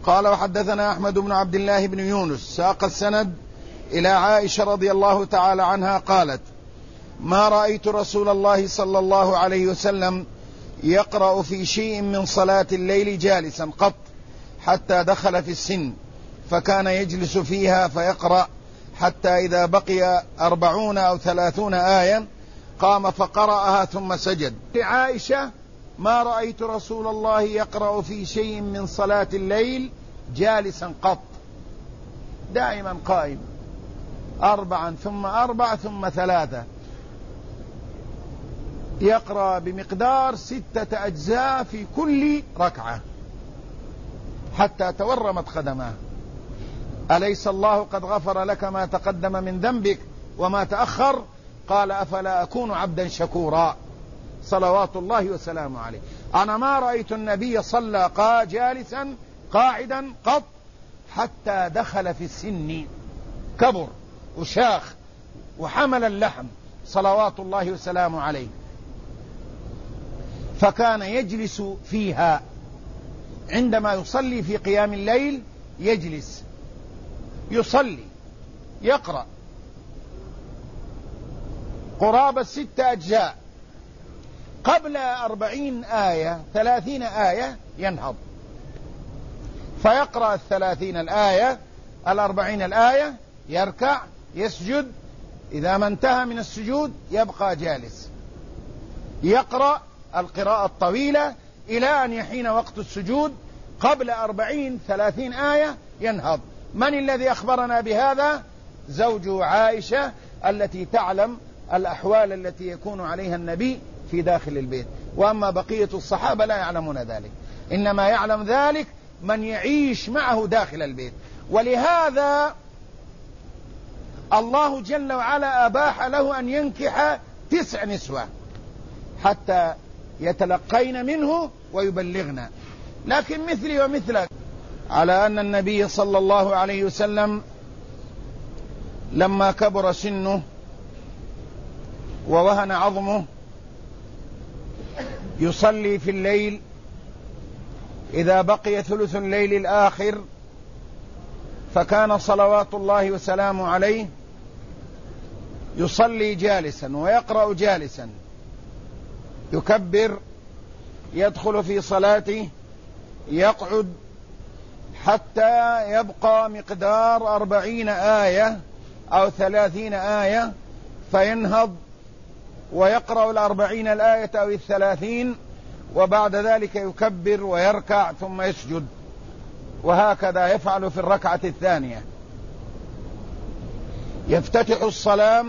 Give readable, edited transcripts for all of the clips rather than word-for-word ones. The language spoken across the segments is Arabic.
قال وحدثنا أحمد بن عبد الله بن يونس ساق السند إلى عائشة رضي الله تعالى عنها قالت: ما رأيت رسول الله صلى الله عليه وسلم يقرأ في شيء من صلاة الليل جالسا قط حتى دخل في السن، فكان يجلس فيها فيقرأ حتى إذا بقي 40 أو 30 آية قام فقرأها ثم سجد. لعائشة: ما رأيت رسول الله يقرأ في شيء من صلاة الليل جالسا قط، دائما قائم، 4 ثم 4 ثم 3، يقرأ بمقدار 6 أجزاء في كل ركعة حتى تورمت قدماه. أليس الله قد غفر لك ما تقدم من ذنبك وما تأخر؟ قال: أفلا أكون عبدا شكورا، صلوات الله وسلامه عليه. أنا ما رأيت النبي صلى جالسا قاعدا قط حتى دخل في السن، كبر وشاخ وحمل اللحم صلوات الله وسلامه عليه، فكان يجلس فيها عندما يصلي في قيام الليل، يجلس يصلي يقرأ قرابة 6 أجزاء، قبل 40 آية 30 آية ينهض فيقرأ 30 الآية 40 الآية، يركع يسجد، إذا ما انتهى من السجود يبقى جالس يقرأ القراءة الطويلة إلى أن يحين وقت السجود، قبل 40-30 آية ينهض. من الذي أخبرنا بهذا؟ زوج عائشة التي تعلم الأحوال التي يكون عليها النبي في داخل البيت، وأما بقية الصحابة لا يعلمون ذلك، إنما يعلم ذلك من يعيش معه داخل البيت. ولهذا الله جل وعلا أباح له أن ينكح 9 نسوة حتى يتلقين منه ويبلغن. لكن مثلي ومثلك على أن النبي صلى الله عليه وسلم لما كبر سنه ووهن عظمه يصلي في الليل إذا بقي ثلث الليل الآخر، فكان صلوات الله وسلامه عليه يصلي جالسا ويقرأ جالسا، يكبر يدخل في صلاته يقعد حتى يبقى مقدار 40 آية أو 30 آية، فينهض ويقرأ 40 الآية أو 30، وبعد ذلك يكبر ويركع ثم يسجد، وهكذا يفعل في الركعة الثانية. يفتتح الصلاة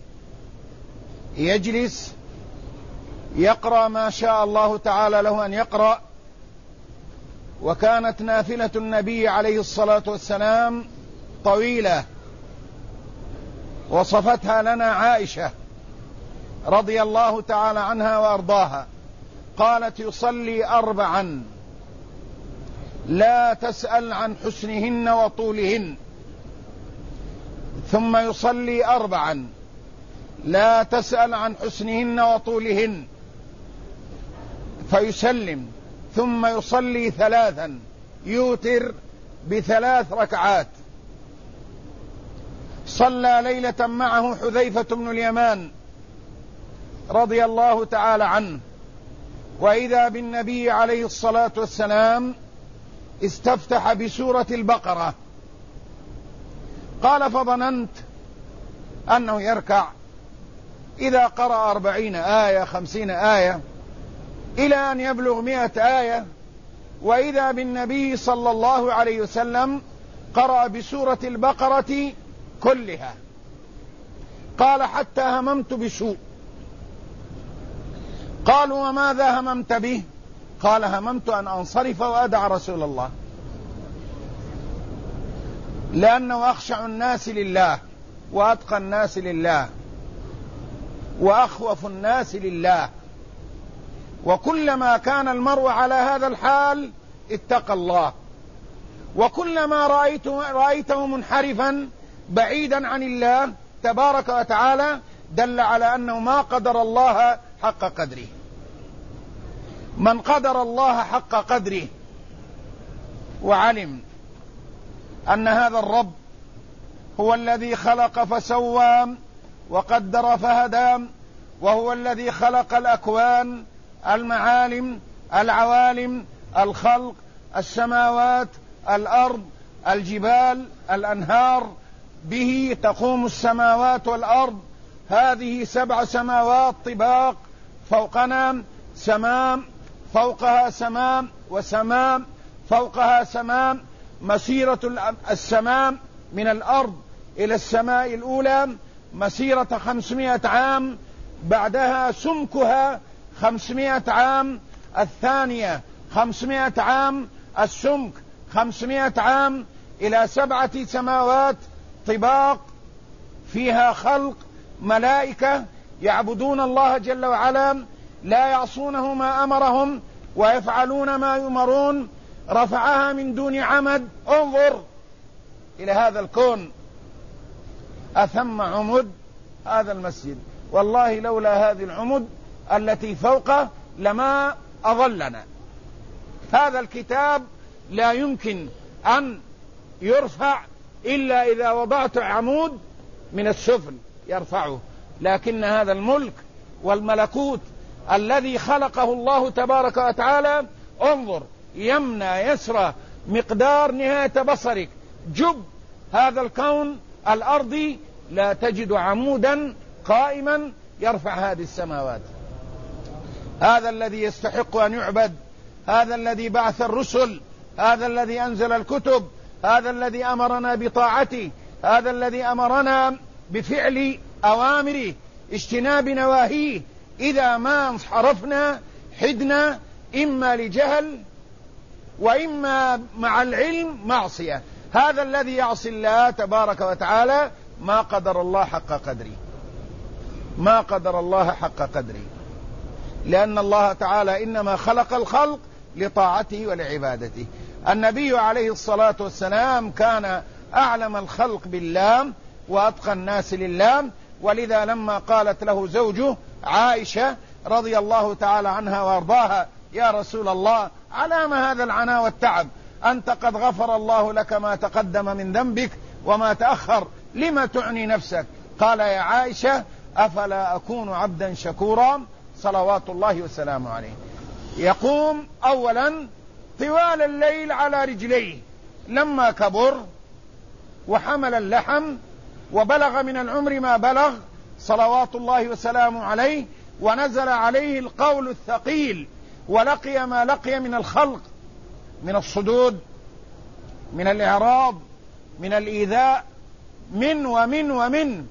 يجلس يقرأ ما شاء الله تعالى له أن يقرأ. وكانت نافلة النبي عليه الصلاة والسلام طويلة، وصفتها لنا عائشة رضي الله تعالى عنها وأرضاها، قالت: يصلي 4 لا تسأل عن حسنهن وطولهن، ثم يصلي 4 لا تسأل عن حسنهن وطولهن، فيسلم، ثم يصلي 3 يوتر ب3 ركعات. صلى ليلة معه حذيفة بن اليمان رضي الله تعالى عنه، وإذا بالنبي عليه الصلاة والسلام استفتح بسورة البقرة، قال: فظننت أنه يركع إذا قرأ 40 آية 50 آية إلى أن يبلغ 100 آية، وإذا بالنبي صلى الله عليه وسلم قرأ بسورة البقرة كلها. قال: حتى هممت بسوء. قالوا: وماذا هممت به؟ قال: هممت أن أنصرف وأدع رسول الله، لأنه أخشع الناس لله وأتقى الناس لله وأخوف الناس لله، وكلما كان المرء على هذا الحال اتقى الله، وكلما رأيته منحرفا بعيدا عن الله تبارك وتعالى دل على أنه ما قدر الله حق قدره. من قدر الله حق قدره وعلم أن هذا الرب هو الذي خلق فسوى وقدر فهدى، وهو الذي خلق الأكوان، المعالم، العوالم، الخلق، السماوات، الأرض، الجبال، الأنهار. به تقوم السماوات والأرض، هذه 7 سماوات طباق، فوقنا سماء، فوقها سماء، وسماء فوقها سماء. مسيرة السماء من الأرض إلى السماء الأولى مسيرة 500 عام، بعدها سمكها 500 عام، الثانية 500 عام، السمك 500 عام، إلى 7 سماوات طباق فيها خلق ملائكة يعبدون الله جل وعلا، لا يعصونه ما أمرهم ويفعلون ما يؤمرون. رفعها من دون عمد. انظر إلى هذا الكون، أثم عمد هذا المسجد، والله لولا هذه العمد التي فوقه لما أظلنا. هذا الكتاب لا يمكن أن يرفع إلا إذا وضعت عمود من السفل يرفعه، لكن هذا الملك والملكوت الذي خلقه الله تبارك وتعالى، انظر يمنى يسرى مقدار نهاية بصرك، جب هذا الكون الأرضي لا تجد عمودا قائما يرفع هذه السماوات. هذا الذي يستحق أن يعبد، هذا الذي بعث الرسل، هذا الذي أنزل الكتب، هذا الذي أمرنا بطاعته، هذا الذي أمرنا بفعل أوامره اجتناب نواهيه. إذا ما انحرفنا حدنا، إما لجهل وإما مع العلم معصية. هذا الذي يعصي الله تبارك وتعالى ما قدر الله حق قدره، ما قدر الله حق قدره، لأن الله تعالى إنما خلق الخلق لطاعته ولعبادته. النبي عليه الصلاة والسلام كان أعلم الخلق بالله وأتقى الناس لله، ولذا لما قالت له زوجه عائشة رضي الله تعالى عنها وارضاها: يا رسول الله، على ما هذا العناء والتعب؟ أنت قد غفر الله لك ما تقدم من ذنبك وما تأخر، لما تعني نفسك؟ قال: يا عائشة، أفلا أكون عبدا شكورا؟ صلوات الله وسلامه عليه. يقوم أولا طوال الليل على رجليه، لما كبر وحمل اللحم وبلغ من العمر ما بلغ صلوات الله وسلامه عليه، ونزل عليه القول الثقيل، ولقي ما لقي من الخلق، من الصدود، من الإعراض، من الإيذاء، ومن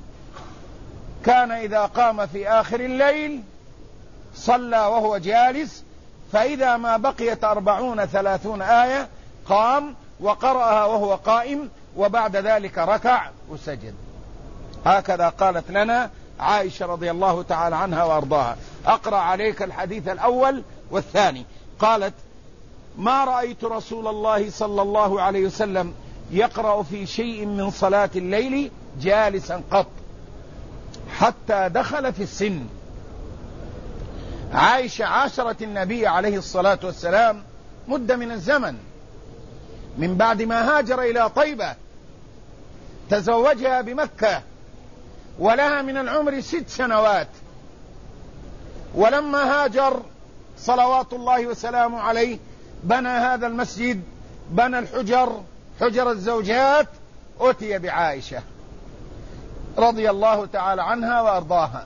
كان إذا قام في آخر الليل صلى وهو جالس، فإذا ما بقيت 40-30 آية قام وقرأها وهو قائم، وبعد ذلك ركع وسجد. هكذا قالت لنا عائشة رضي الله تعالى عنها وأرضاها. أقرأ عليك الحديث الأول والثاني. قالت: ما رأيت رسول الله صلى الله عليه وسلم يقرأ في شيء من صلاة الليل جالسا قط حتى دخل في السن. عائشة عاشرت النبي عليه الصلاة والسلام مدة من الزمن، من بعد ما هاجر إلى طيبة، تزوجها بمكة ولها من العمر 6 سنوات، ولما هاجر صلوات الله وسلامه عليه بنى هذا المسجد، بنى حجر الزوجات، أتي بعائشة رضي الله تعالى عنها وأرضاها،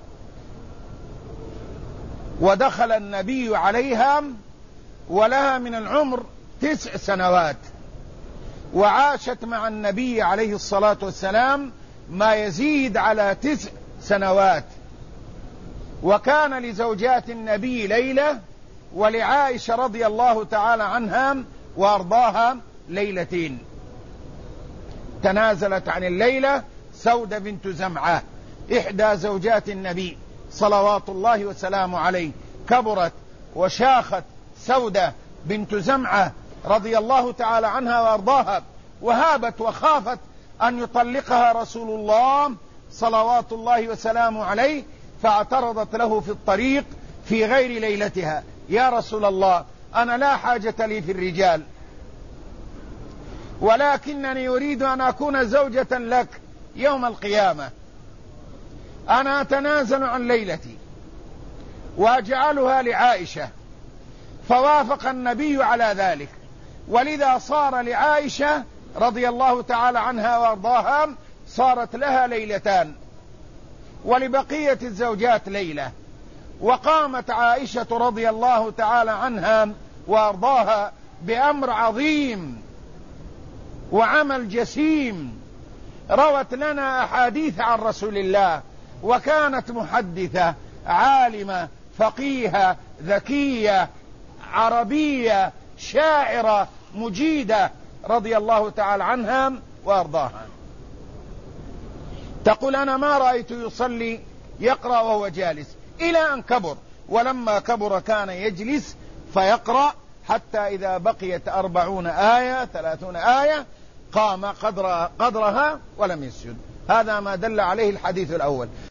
ودخل النبي عليها ولها من العمر 9 سنوات، وعاشت مع النبي عليه الصلاة والسلام ما يزيد على 9 سنوات. وكان لزوجات النبي ليلة، ولعائشة رضي الله تعالى عنها وأرضاها ليلتين. تنازلت عن الليلة سودة بنت زمعة، إحدى زوجات النبي صلوات الله وسلامه عليه، كبرت وشاخت سودة بنت زمعة رضي الله تعالى عنها وأرضاها، وهابت وخافت أن يطلقها رسول الله صلوات الله وسلامه عليه، فاعترضت له في الطريق في غير ليلتها: يا رسول الله، أنا لا حاجة لي في الرجال، ولكنني أريد أن أكون زوجة لك يوم القيامة. أنا أتنازل عن ليلتي وأجعلها لعائشة. فوافق النبي على ذلك، ولذا صار لعائشة رضي الله تعالى عنها وارضاها صارت لها ليلتان، ولبقية الزوجات ليلة. وقامت عائشة رضي الله تعالى عنها وارضاها بأمر عظيم وعمل جسيم، روت لنا أحاديث عن رسول الله، وكانت محدثة عالمة فقيهة ذكية عربية شاعرة مجيدة رضي الله تعالى عنها وارضاها. تقول: أنا ما رأيت يصلي يقرأ وهو جالس إلى أن كبر، ولما كبر كان يجلس فيقرأ حتى إذا بقيت 40 آية 30 آية قام قدرها ولم يسجد. هذا ما دل عليه الحديث الأول.